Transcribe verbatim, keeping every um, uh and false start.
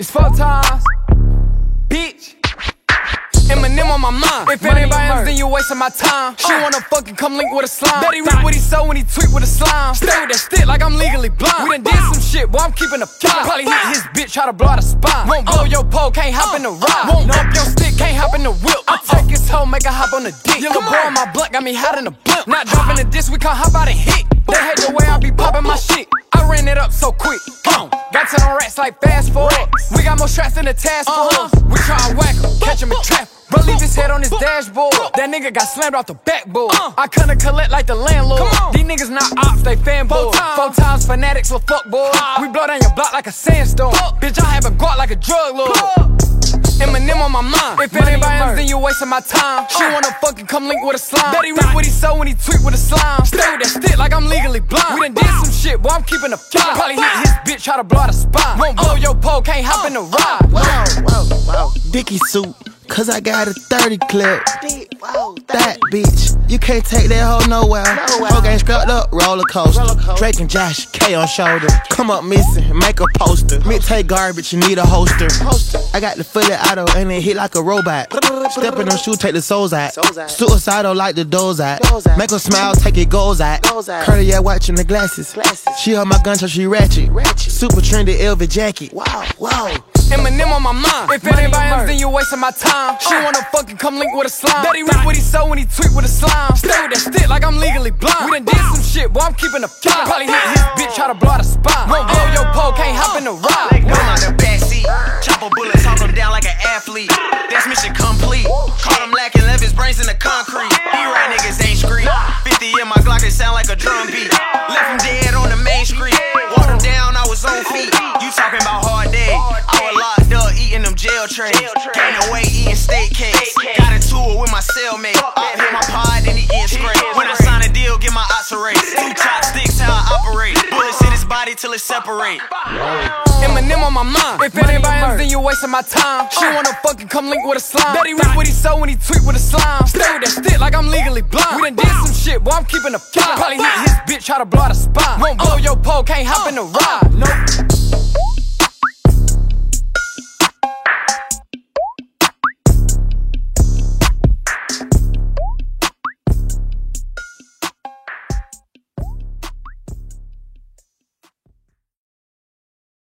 It's four times, bitch. Eminem on my mind. If it ain't by M's, then you wasting my time. She wanna fucking come link with a slime. Bet he reap what he sow when he tweet with a slime. Stay with that stick like I'm legally blind. We done did some shit, boy, I'm keeping a fire. Probably hit his bitch, try to blow out a spine. Won't blow your pole, can't hop in the ride. Won't bump your stick, can't hop in the whip. I take his hoe, make her hop on the dick. Yellow boy on my blood, got me hot in the blimp. Not dropping the disc, we can't hop out and hit. They hate the way I be popping my shit. I ran it up so quick. Come on, got to them rats like fast forward. We got more straps than the task force. We try to whack him, catch him and trap him. Bro, leave his head on his dashboard. That nigga got slammed off the backboard. I couldn't collect like the landlord. These niggas not ops, they fanboys. Four times fanatics, little fuckboy. We blow down your block like a sandstorm. Bitch, I have a guap like a drug lord. Eminem on my mind. If it ain't by M's, then you wasting my time. She wanna fucking come link with a slime. Bet he reap what he sow when he tweet with a slime. Stay with that stick like I'm legally blind. We done did some shit, boy, I'm keeping a fire. Probably hit his bitch, try to blow out a spine. Won't blow your pole, can't hop in the ride. Whoa, whoa, whoa. Dickie suit, cause I got a thirty clip. That bitch, you can't take that hoe nowhere. Whole gang scrubbed up, roller coaster. Drake and Josh, K on shoulder. Come up missing, make a poster. Mid-take garbage, you need a holster. I got the fully auto and it hit like a robot. Step in them shoes, take the souls out. Suicidal like the doors out. Make her smile, take it goes out. Cartier watching the glasses. She hold my gun so she ratchet. Super trendy L V jacket. Wow, wow. Eminem on my mind. If it ain't by M's, then you wasting my time. She wanna fucking come link with a slime. Bet he reap what he sow when he tweet with a slime. Stay with that stick like I'm legally blind. We done did some shit, boy, I'm keeping a fire. Probably hit his bitch, try to blow out a spine. Won't blow your pole, can't hop in the ride. Go out the backseat, chopper bullets, talk him down like an athlete. That's mission complete. Caught him lacking, left his brains in the concrete. These right niggas ain't street. fifty in my Glock, they sound like a drum beat. Left him dead on the main street. Walked him down, I was on feet. You talking about hard day? I was locked up, eating them jail trays. Gained away, eating steak cakes. Got into it with my cellmate. I hit my pod, then he getting sprayed. When I sign a deal, get my ops erased. Two chopsticks, how I operate. Bullets hit his body till it separate. Eminem on my mind. If it ain't by M's, then you wasting my time. She wanna fucking come link with a slime. Bet he reap what he sow when he tweet with a slime. Stay with that stick like I'm legally blind. We done did some shit, boy, I'm keeping a fire. Probably hit his bitch, try to blow out a spine. Won't blow your pole, can't hop in the ride. Nope.